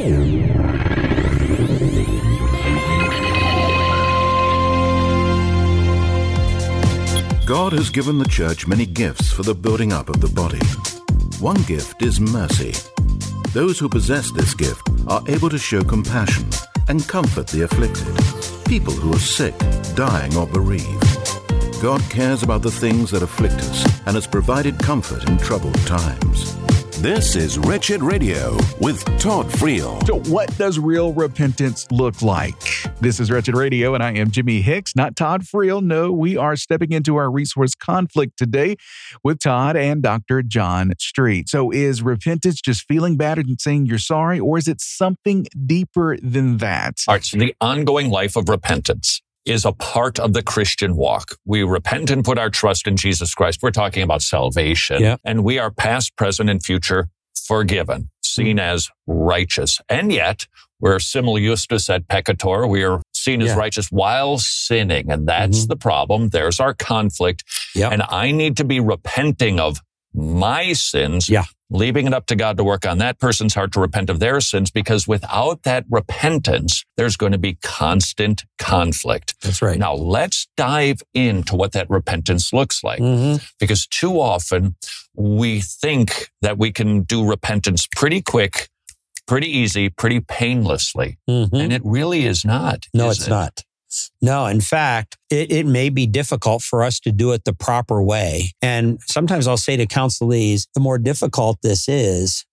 God has given the church many gifts for the building up of the body. One gift is mercy. Those who possess this gift are able to show compassion and comfort the afflicted, people who are sick, dying, or bereaved. God cares about the things that afflict us and has provided comfort in troubled times. This is Wretched Radio with Todd Friel. So what does real repentance look like? This is Wretched Radio, and I am Jimmy Hicks, not Todd Friel. No, we are stepping into our resource conflict today with Todd and Dr. John Street. So is repentance just feeling bad and saying you're sorry, or is it something deeper than that? All right, so the ongoing life of repentance is a part of the Christian walk. We repent and put our trust in Jesus Christ. We're talking about salvation. And we are past, present, and future forgiven, seen as righteous. And yet, we're simul justus et peccator. We are seen as righteous while sinning. And that's the problem. There's our conflict. And I need to be repenting of my sins, leaving it up to God to work on that person's heart to repent of their sins, because without that repentance, there's going to be constant conflict. That's right. Now, let's dive into what that repentance looks like, because too often we think that we can do repentance pretty quick, pretty easy, pretty painlessly, and it really is not. No, it's not. No, in fact, it may be difficult for us to do it the proper way. And sometimes I'll say to counselees, the more difficult this is,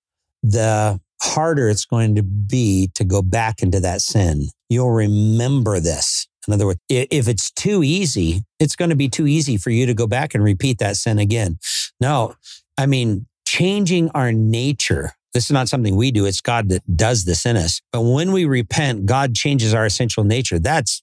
the harder it's going to be to go back into that sin. You'll remember this. In other words, if it's too easy, it's going to be too easy for you to go back and repeat that sin again. No, I mean, changing our nature. This is not something we do. It's God that does this in us. But when we repent, God changes our essential nature. That's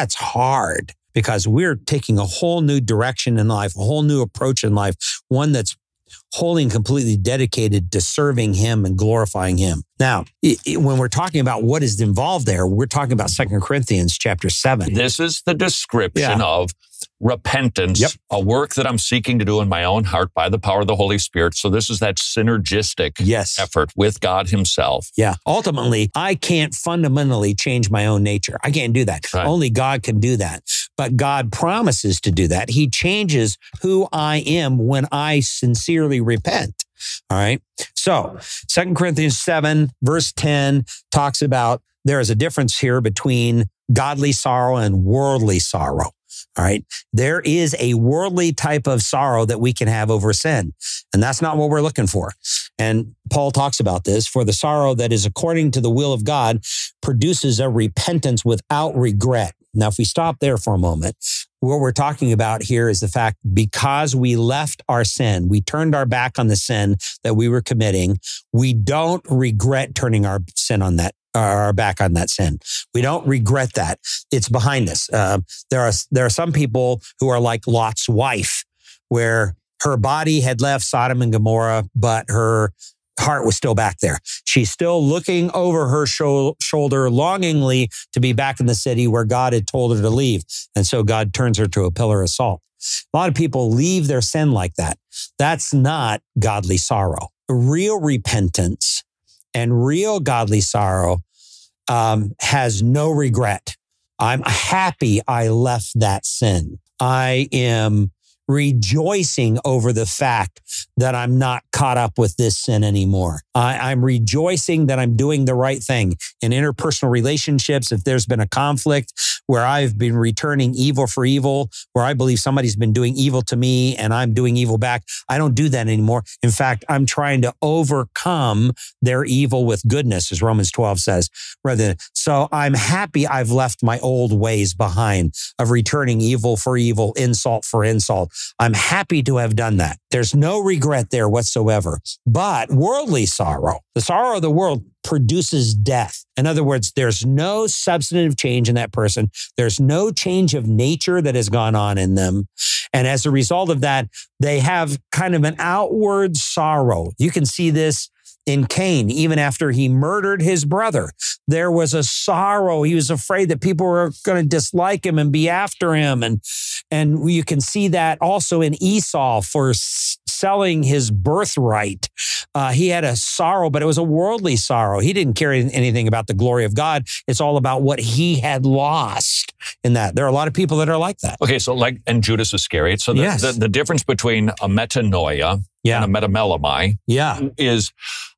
hard, because we're taking a whole new direction in life, a whole new approach in life, one that's wholly and completely dedicated to serving Him and glorifying Him. Now, when we're talking about what is involved there, we're talking about 2 Corinthians chapter 7. This is the description of repentance, a work that I'm seeking to do in my own heart by the power of the Holy Spirit. So this is that synergistic effort with God Himself. Ultimately, I can't fundamentally change my own nature. I can't do that. Only God can do that. But God promises to do that. He changes who I am when I sincerely repent. All right. So 2 Corinthians 7 verse 10 talks about there is a difference here between godly sorrow and worldly sorrow. All right. There is a worldly type of sorrow that we can have over sin, and that's not what we're looking for. And Paul talks about this. For the sorrow that is according to the will of God produces a repentance without regret. Now, if we stop there for a moment, what we're talking about here is the fact, because we left our sin, we turned our back on the sin that we were committing, we don't regret turning our sin on that, our back on that sin. We don't regret that. It's behind us. There are some people who are like Lot's wife, where her body had left Sodom and Gomorrah, but her heart was still back there. She's still looking over her shoulder longingly to be back in the city where God had told her to leave. And so God turns her to a pillar of salt. A lot of people leave their sin like that. That's not godly sorrow. Real repentance and real godly sorrow has no regret. I'm happy I left that sin. I am rejoicing over the fact that I'm not caught up with this sin anymore. I'm rejoicing that I'm doing the right thing. In interpersonal relationships, if there's been a conflict where I've been returning evil for evil, where I believe somebody's been doing evil to me and I'm doing evil back, I don't do that anymore. In fact, I'm trying to overcome their evil with goodness, as Romans 12 says. So I'm happy I've left my old ways behind of returning evil for evil, insult for insult. I'm happy to have done that. There's no regret there whatsoever. But worldly sorrow, the sorrow of the world, produces death. In other words, there's no substantive change in that person. There's no change of nature that has gone on in them. And as a result of that, they have kind of an outward sorrow. You can see this in Cain, even after he murdered his brother. There was a sorrow. He was afraid that people were going to dislike him and be after him. And you can see that also in Esau for selling his birthright. He had a sorrow, but it was a worldly sorrow. He didn't care anything about the glory of God. It's all about what he had lost in that. There are a lot of people that are like that. Okay, so and Judas Iscariot. So the difference between a metanoia and a metamelemai is,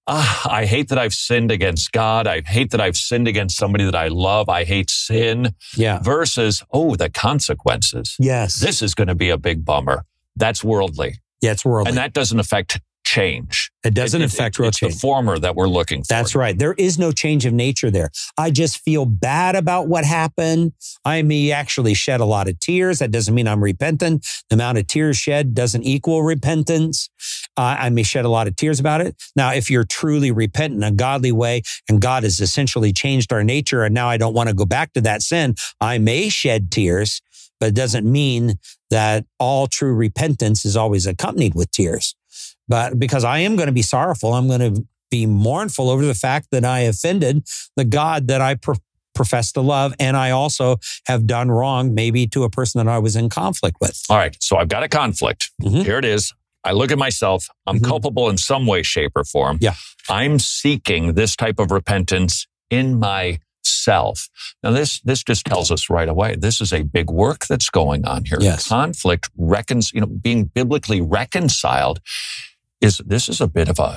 I hate that I've sinned against God. I hate that I've sinned against somebody that I love. I hate sin. Versus, the consequences. Yes. This is going to be a big bummer. That's worldly. Yeah, it's worldly. And that doesn't affect change. It doesn't affect real change. It's the former that we're looking for. That's right. There is no change of nature there. I just feel bad about what happened. I may actually shed a lot of tears. That doesn't mean I'm repentant. The amount of tears shed doesn't equal repentance. I may shed a lot of tears about it. Now, if you're truly repentant in a godly way and God has essentially changed our nature and now I don't want to go back to that sin, I may shed tears, but it doesn't mean that all true repentance is always accompanied with tears. But because I am going to be sorrowful, I'm going to be mournful over the fact that I offended the God that I profess to love. And I also have done wrong, maybe to a person that I was in conflict with. All right. So I've got a conflict. Here it is. I look at myself. I'm culpable in some way, shape, or form. Yeah. I'm seeking this type of repentance in myself. Now, this just tells us right away, this is a big work that's going on here. Yes. Conflict, being biblically reconciled this is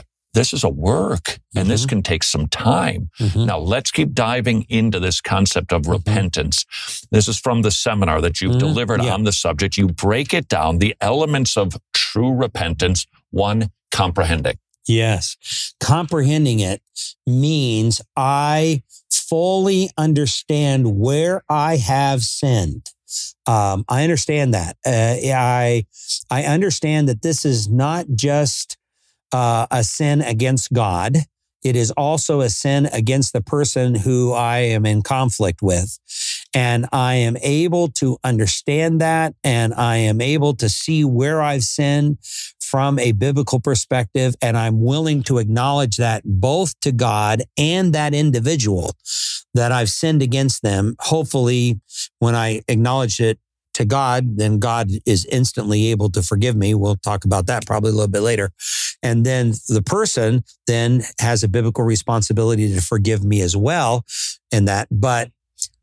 a work, and this can take some time. Now, let's keep diving into this concept of repentance. This is from the seminar that you've delivered on the subject. You break it down, the elements of true repentance. 1, comprehending. Yes. Comprehending it means I fully understand where I have sinned. I understand that. I understand that this is not just a sin against God. It is also a sin against the person who I am in conflict with. And I am able to understand that, and I am able to see where I've sinned from a biblical perspective, and I'm willing to acknowledge that both to God and that individual that I've sinned against them. Hopefully, when I acknowledge it to God, then God is instantly able to forgive me. We'll talk about that probably a little bit later. And then the person then has a biblical responsibility to forgive me as well in that. But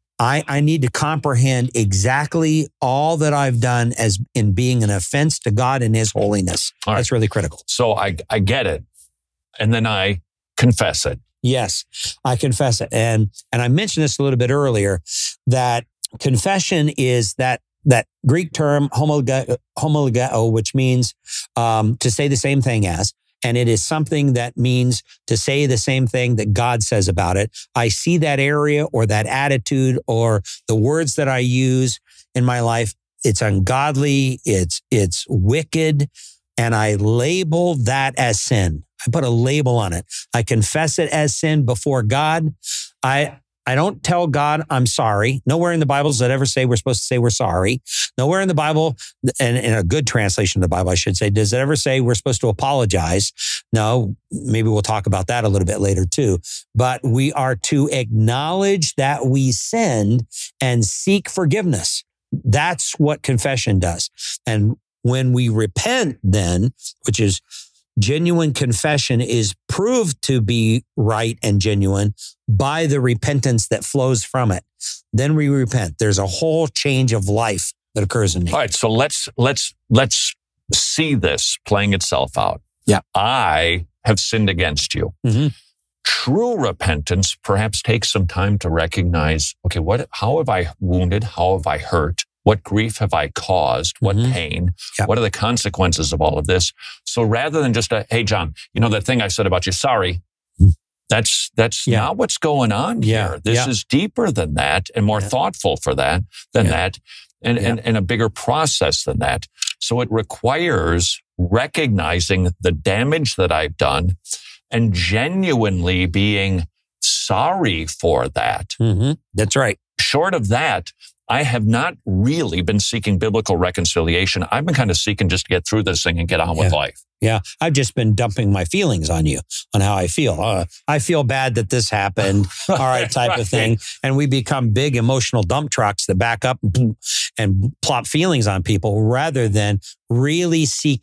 I need to comprehend exactly all that I've done as in being an offense to God and his holiness. All right. That's really critical. So I get it. And then I confess it. Yes, I confess it. And I mentioned this a little bit earlier, that confession is that Greek term homologeo, which means to say the same thing as. And it is something that means to say the same thing that God says about it. I see that area or that attitude or the words that I use in my life. It's ungodly. It's wicked. And I label that as sin. I put a label on it. I confess it as sin before God. I don't tell God I'm sorry. Nowhere in the Bible does it ever say we're supposed to say we're sorry. Nowhere in the Bible, and in a good translation of the Bible, I should say, does it ever say we're supposed to apologize? No, maybe we'll talk about that a little bit later too. But we are to acknowledge that we sinned and seek forgiveness. That's what confession does. And when we repent then, which is genuine confession is proved to be right and genuine by the repentance that flows from it. Then we repent. There's a whole change of life that occurs in me. All right, so let's see this playing itself out. Yeah. I have sinned against you. True repentance perhaps takes some time to recognize, okay, how have I wounded? How have I hurt? What grief have I caused? What pain? Yep. What are the consequences of all of this? So rather than just hey, John, that thing I said about you, sorry, that's not what's going on here. This is deeper than that and more thoughtful than that and a bigger process than that. So it requires recognizing the damage that I've done and genuinely being sorry for that. That's right. Short of that, I have not really been seeking biblical reconciliation. I've been kind of seeking just to get through this thing and get on with life. Yeah. I've just been dumping my feelings on you, on how I feel. I feel bad that this happened, all right, type of thing. And we become big emotional dump trucks that back up and plop feelings on people rather than really seeking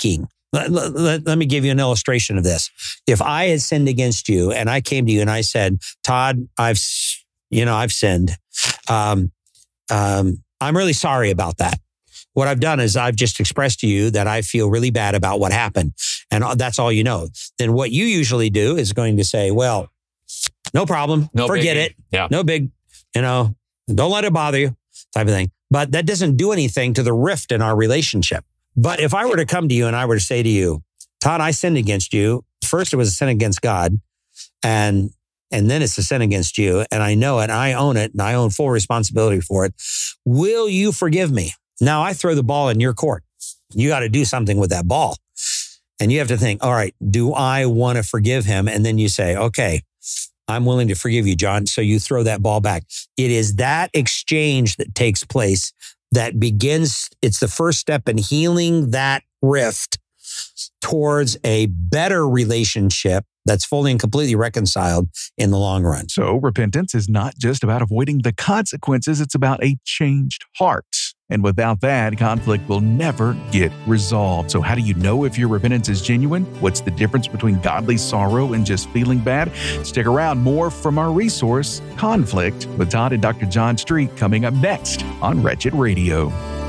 Let me give you an illustration of this. If I had sinned against you and I came to you and I said, Todd, I've sinned. I'm really sorry about that. What I've done is I've just expressed to you that I feel really bad about what happened. And that's all you know. Then what you usually do is going to say, well, no problem. Forget it. Yeah. No big, don't let it bother you type of thing. But that doesn't do anything to the rift in our relationship. But if I were to come to you and I were to say to you, Todd, I sinned against you. First, it was a sin against God. And then it's a sin against you. And I know it. I own it. And I own full responsibility for it. Will you forgive me? Now I throw the ball in your court. You got to do something with that ball. And you have to think, all right, do I want to forgive him? And then you say, okay, I'm willing to forgive you, John. So you throw that ball back. It is that exchange that takes place that begins. It's the first step in healing that rift towards a better relationship that's fully and completely reconciled in the long run. So repentance is not just about avoiding the consequences. It's about a changed heart. And without that, conflict will never get resolved. So how do you know if your repentance is genuine? What's the difference between godly sorrow and just feeling bad? Stick around. More from our resource, Conflict, with Todd and Dr. John Street, coming up next on Wretched Radio.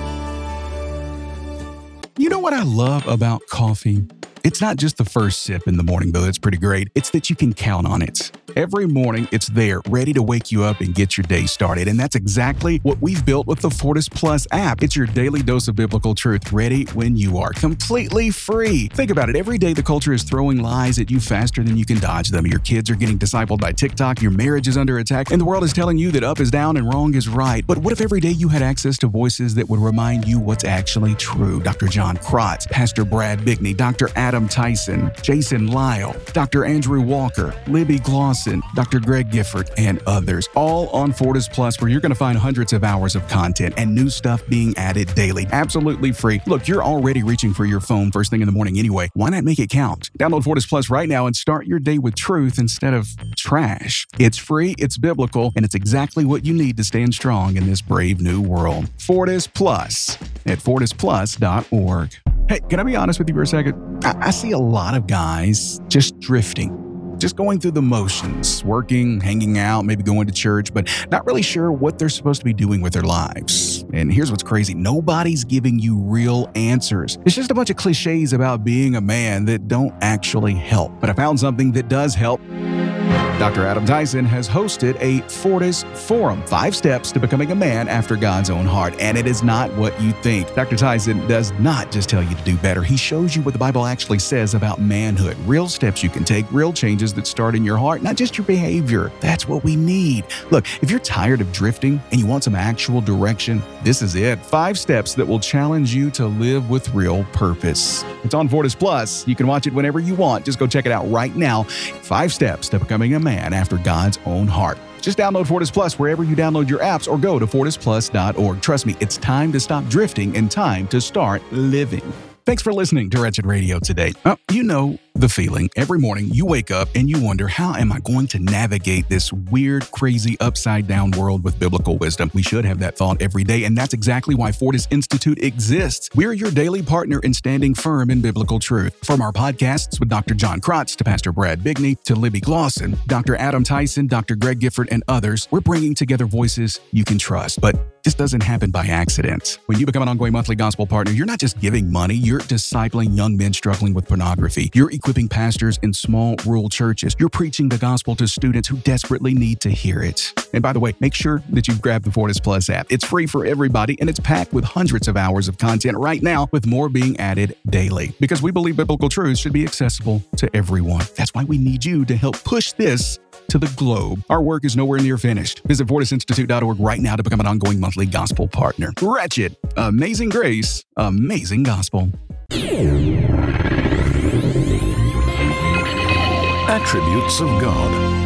You know what I love about coffee? It's not just the first sip in the morning, though that's pretty great. It's that you can count on it. Every morning, it's there, ready to wake you up and get your day started. And that's exactly what we've built with the Fortis Plus app. It's your daily dose of biblical truth, ready when you are, completely free. Think about it. Every day, the culture is throwing lies at you faster than you can dodge them. Your kids are getting discipled by TikTok, your marriage is under attack, and the world is telling you that up is down and wrong is right. But what if every day you had access to voices that would remind you what's actually true? Dr. John Krotz, Pastor Brad Bigney, Dr. Adam Tyson, Jason Lyle, Dr. Andrew Walker, Libby Glosson, Dr. Greg Gifford, and others, all on Fortis Plus, where you're going to find hundreds of hours of content and new stuff being added daily, absolutely free. Look, you're already reaching for your phone first thing in the morning anyway. Why not make it count? Download Fortis Plus right now and start your day with truth instead of trash. It's free, it's biblical, and it's exactly what you need to stand strong in this brave new world. Fortis Plus at fortisplus.org. Hey, can I be honest with you for a second? I see a lot of guys just drifting. Just going through the motions, working, hanging out, maybe going to church, but not really sure what they're supposed to be doing with their lives. And here's what's crazy. Nobody's giving you real answers. It's just a bunch of cliches about being a man that don't actually help. But I found something that does help. Dr. Adam Tyson has hosted a Fortis Forum, 5 steps to becoming a man after God's own heart. And it is not what you think. Dr. Tyson does not just tell you to do better. He shows you what the Bible actually says about manhood. Real steps you can take, real changes that start in your heart, not just your behavior. That's what we need. Look, if you're tired of drifting and you want some actual direction, this is it. 5 steps that will challenge you to live with real purpose. It's on Fortis Plus. You can watch it whenever you want. Just go check it out right now. 5 steps to becoming a man after God's own heart. Just download Fortis Plus wherever you download your apps or go to fortisplus.org. Trust me, it's time to stop drifting and time to start living. Thanks for listening to Wretched Radio today. You know the feeling. Every morning you wake up and you wonder, how am I going to navigate this weird, crazy, upside-down world with biblical wisdom? We should have that thought every day, and that's exactly why Fortis Institute exists. We're your daily partner in standing firm in biblical truth. From our podcasts with Dr. John Krotz to Pastor Brad Bigney to Libby Glosson, Dr. Adam Tyson, Dr. Greg Gifford, and others, we're bringing together voices you can trust. But this doesn't happen by accident. When you become an ongoing monthly gospel partner, you're not just giving money, you're discipling young men struggling with pornography. You're equipping pastors in small rural churches. You're preaching the gospel to students who desperately need to hear it. And by the way, make sure that you've grabbed the Fortis Plus app. It's free for everybody, and it's packed with hundreds of hours of content right now, with more being added daily. Because we believe biblical truths should be accessible to everyone. That's why we need you to help push this to the globe. Our work is nowhere near finished. Visit fortisinstitute.org right now to become an ongoing monthly gospel partner. Wretched, amazing grace, amazing gospel. Attributes of God.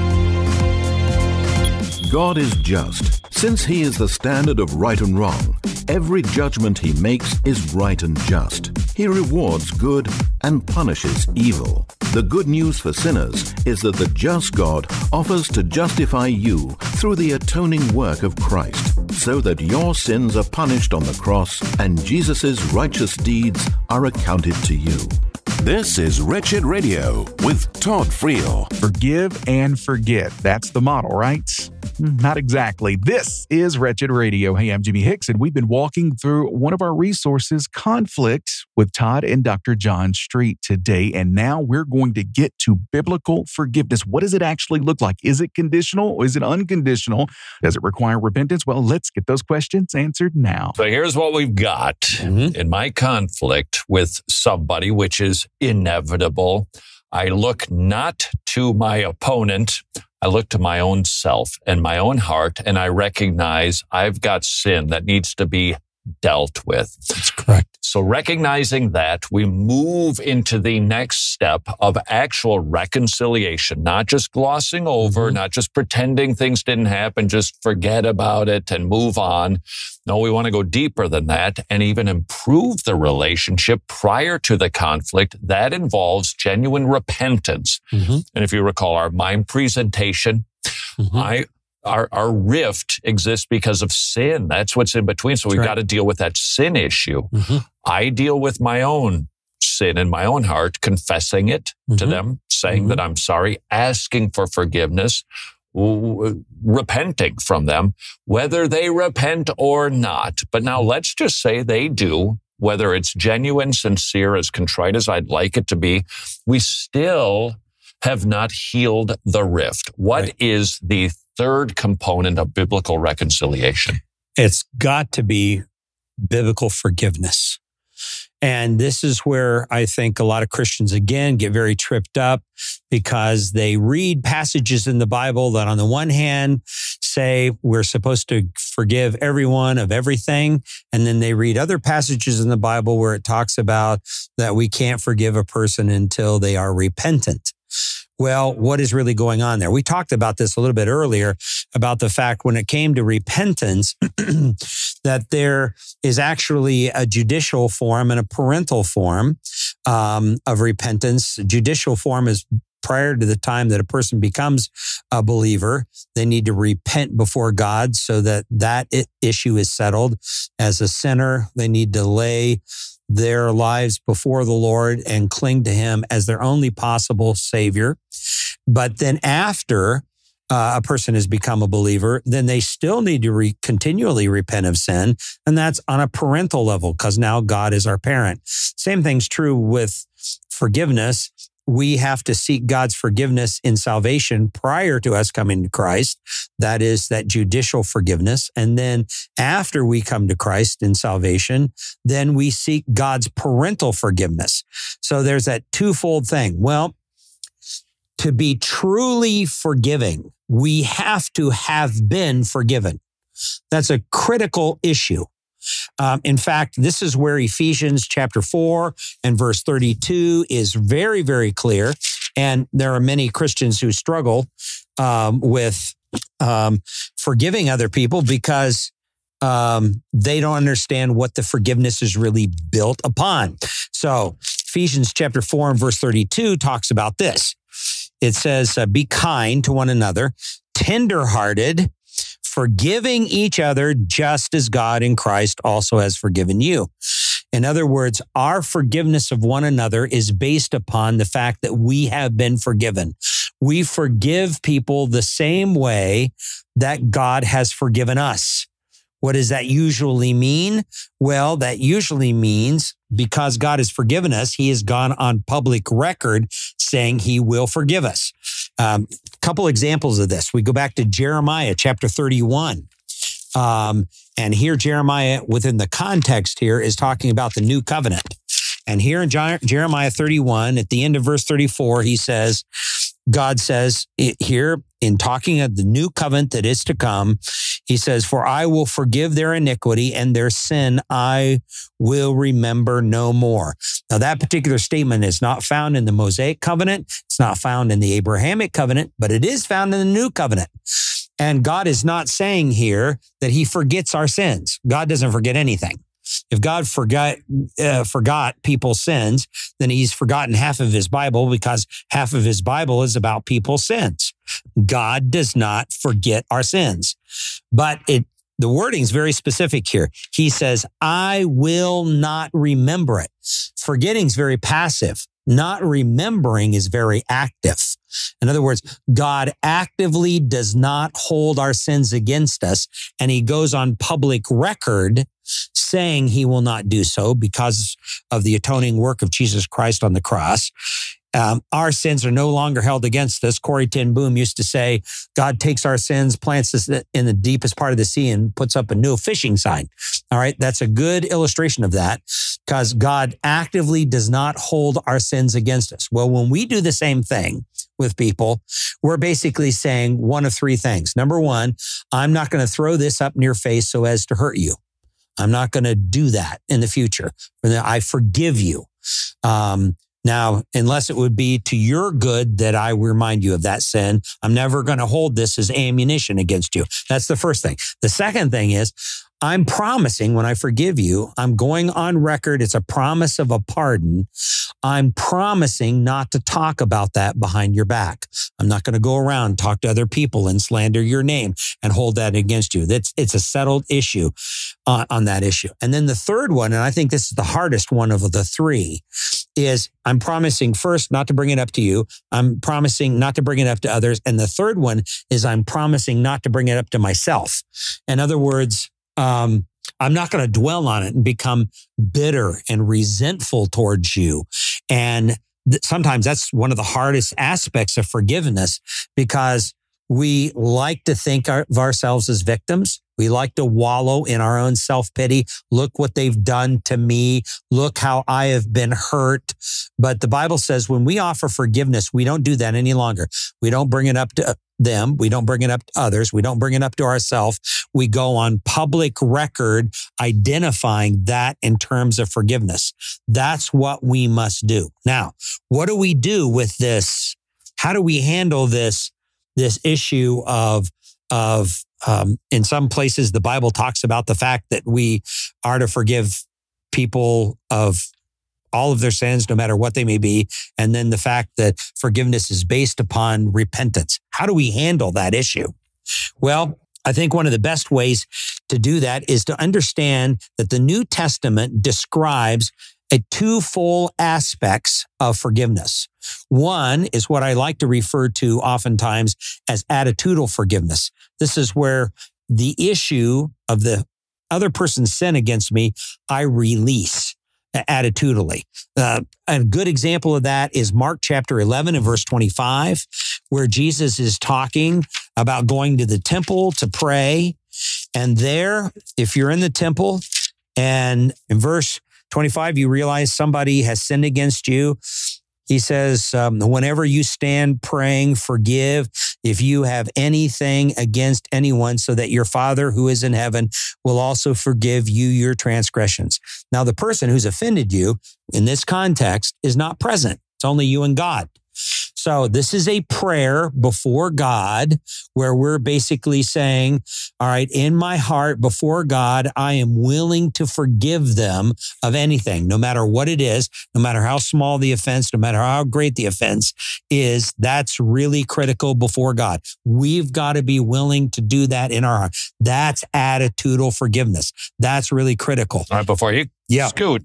God is just. Since he is the standard of right and wrong, every judgment he makes is right and just. He rewards good and punishes evil. The good news for sinners is that the just God offers to justify you through the atoning work of Christ, so that your sins are punished on the cross and Jesus' righteous deeds are accounted to you. This is Wretched Radio with Todd Friel. Forgive and forget. That's the model, right? Not exactly. This is Wretched Radio. Hey, I'm Jimmy Hicks, and we've been walking through one of our resources, Conflict, with Todd and Dr. John Street today. And now we're going to get to biblical forgiveness. What does it actually look like? Is it conditional or is it unconditional? Does it require repentance? Well, let's get those questions answered now. So here's what we've got. In my conflict with somebody, which is inevitable, I look not to my opponent, I look to my own self and my own heart, and I recognize I've got sin that needs to be dealt with. That's correct. So recognizing that, we move into the next step of actual reconciliation, not just glossing over, not just pretending things didn't happen, just forget about it and move on. No, we want to go deeper than that and even improve the relationship prior to the conflict. That involves genuine repentance. And if you recall our mind presentation, Our rift exists because of sin. That's what's in between. So we've got to deal with that sin issue. I deal with my own sin in my own heart, confessing it to them, saying that I'm sorry, asking for forgiveness, repenting from them, whether they repent or not. But now let's just say they do, whether it's genuine, sincere, as contrite as I'd like it to be, we still have not healed the rift. What is the third component of biblical reconciliation? It's got to be biblical forgiveness. And this is where I think a lot of Christians, again, get very tripped up because they read passages in the Bible that on the one hand say we're supposed to forgive everyone of everything. And then they read other passages in the Bible where it talks about that we can't forgive a person until they are repentant. Well, what is really going on there? We talked about this a little bit earlier about the fact when it came to repentance, that there is actually a judicial form and a parental form of repentance. Judicial form is prior to the time that a person becomes a believer. They need to repent before God so that issue is settled. As a sinner, they need to lay their lives before the Lord and cling to Him as their only possible Savior. But then after a person has become a believer, then they still need to continually repent of sin. And that's on a parental level because now God is our parent. Same thing's true with forgiveness. We have to seek God's forgiveness in salvation prior to us coming to Christ. That is that judicial forgiveness. And then after we come to Christ in salvation, then we seek God's parental forgiveness. So there's that twofold thing. Well, to be truly forgiving, we have to have been forgiven. That's a critical issue. In fact, this is where Ephesians chapter 4 and verse 32 is very, very clear. And there are many Christians who struggle with forgiving other people because they don't understand what the forgiveness is really built upon. So Ephesians chapter 4 and verse 32 talks about this. It says, be kind to one another, tenderhearted, forgiving each other just as God in Christ also has forgiven you. In other words, our forgiveness of one another is based upon the fact that we have been forgiven. We forgive people the same way that God has forgiven us. What does that usually mean? Well, that usually means because God has forgiven us, He has gone on public record saying He will forgive us. Couple examples of this. We go back to Jeremiah chapter 31. And here Jeremiah, within the context here, is talking about the new covenant. And here in Jeremiah 31, at the end of verse 34, he says, God says here in talking of the new covenant that is to come, he says, for I will forgive their iniquity and their sin I will remember no more. Now that particular statement is not found in the Mosaic covenant. It's not found in the Abrahamic covenant, but it is found in the new covenant. And God is not saying here that He forgets our sins. God doesn't forget anything. If God forgot people's sins, then He's forgotten half of His Bible because half of His Bible is about people's sins. God does not forget our sins. But the wording is very specific here. He says, I will not remember it. Forgetting is very passive. Not remembering is very active. In other words, God actively does not hold our sins against us, and he goes on public record saying he will not do so because of the atoning work of Jesus Christ on the cross. Our sins are no longer held against us. Corrie ten Boom used to say, God takes our sins, plants us in the deepest part of the sea, and puts up a new fishing sign. All right. That's a good illustration of that, because God actively does not hold our sins against us. Well, when we do the same thing with people, we're basically saying one of three things. Number one, I'm not going to throw this up in your face so as to hurt you. I'm not going to do that in the future. I forgive you. Now, unless it would be to your good that I remind you of that sin, I'm never going to hold this as ammunition against you. That's the first thing. The second thing is, I'm promising when I forgive you, I'm going on record. It's a promise of a pardon. I'm promising not to talk about that behind your back. I'm not going to go around, talk to other people and slander your name and hold that against you. It's a settled issue on that issue. And then the third one, and I think this is the hardest one of the three, is I'm promising first not to bring it up to you. I'm promising not to bring it up to others. And the third one is I'm promising not to bring it up to myself. In other words, I'm not going to dwell on it and become bitter and resentful towards you. And sometimes that's one of the hardest aspects of forgiveness, because we like to think of ourselves as victims. We like to wallow in our own self-pity. Look what they've done to me. Look how I have been hurt. But the Bible says when we offer forgiveness, we don't do that any longer. We don't bring it up to them. We don't bring it up to others. We don't bring it up to ourselves. We go on public record identifying that in terms of forgiveness. That's what we must do. Now, what do we do with this? How do we handle this issue of in some places, the Bible talks about the fact that we are to forgive people of all of their sins, no matter what they may be. And then the fact that forgiveness is based upon repentance. How do we handle that issue? Well, I think one of the best ways to do that is to understand that the New Testament describes two full aspects of forgiveness. One is what I like to refer to oftentimes as attitudinal forgiveness. This is where the issue of the other person's sin against me, I release attitudinally. A good example of that is Mark chapter 11 and verse 25, where Jesus is talking about going to the temple to pray. And there, if you're in the temple and in verse 25, you realize somebody has sinned against you. He says, whenever you stand praying, forgive if you have anything against anyone, so that your Father who is in heaven will also forgive you your transgressions. Now, the person who's offended you in this context is not present. It's only you and God. So this is a prayer before God where we're basically saying, all right, in my heart before God, I am willing to forgive them of anything, no matter what it is, no matter how small the offense, no matter how great the offense is. That's really critical before God. We've got to be willing to do that in our heart. That's attitudinal forgiveness. That's really critical. All right, before you scoot,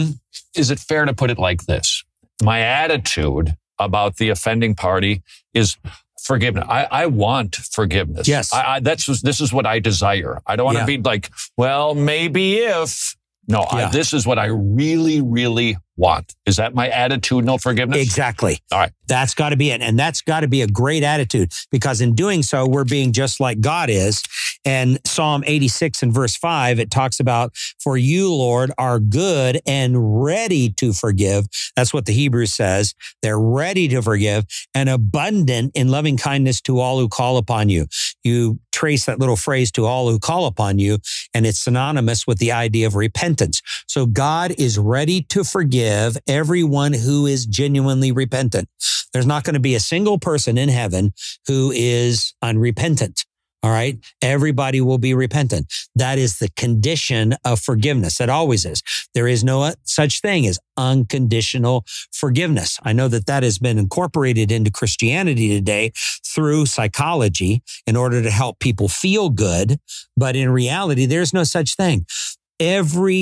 is it fair to put it like this? My attitude about the offending party is forgiveness. I want forgiveness. Yes. This is what I desire. I don't want to be like, well, maybe if. No, this is what I really, really want. Is that my attitudinal forgiveness? Exactly. All right. That's got to be it. And that's got to be a great attitude, because in doing so, we're being just like God is. And Psalm 86 and verse 5, it talks about, for you, Lord, are good and ready to forgive. That's what the Hebrew says. They're ready to forgive and abundant in loving kindness to all who call upon you. You trace that little phrase, to all who call upon you, and it's synonymous with the idea of repentance. So God is ready to forgive everyone who is genuinely repentant. There's not going to be a single person in heaven who is unrepentant. All right. Everybody will be repentant. That is the condition of forgiveness. It always is. There is no such thing as unconditional forgiveness. I know that that has been incorporated into Christianity today through psychology in order to help people feel good. But in reality, there's no such thing. Every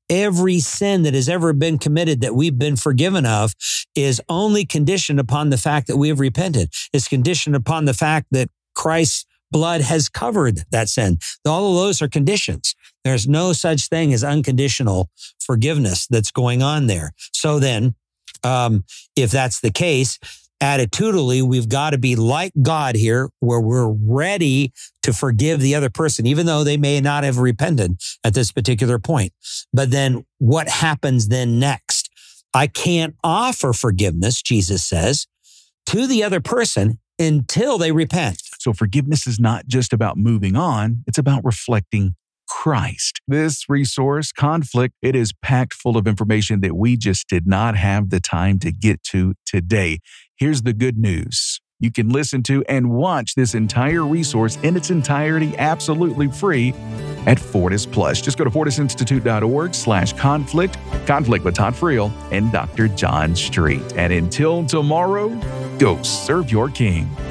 every sin that has ever been committed that we've been forgiven of is only conditioned upon the fact that we have repented. It's conditioned upon the fact that Christ's blood has covered that sin. All of those are conditions. There's no such thing as unconditional forgiveness that's going on there. So then, if that's the case, attitudinally, we've got to be like God here, where we're ready to forgive the other person, even though they may not have repented at this particular point. But then what happens then next? I can't offer forgiveness, Jesus says, to the other person until they repent. So forgiveness is not just about moving on. It's about reflecting Christ. This resource, Conflict, it is packed full of information that we just did not have the time to get to today. Here's the good news. You can listen to and watch this entire resource in its entirety absolutely free at Fortis Plus. Just go to fortisinstitute.org/conflict, Conflict with Todd Friel and Dr. John Street. And until tomorrow, go serve your King.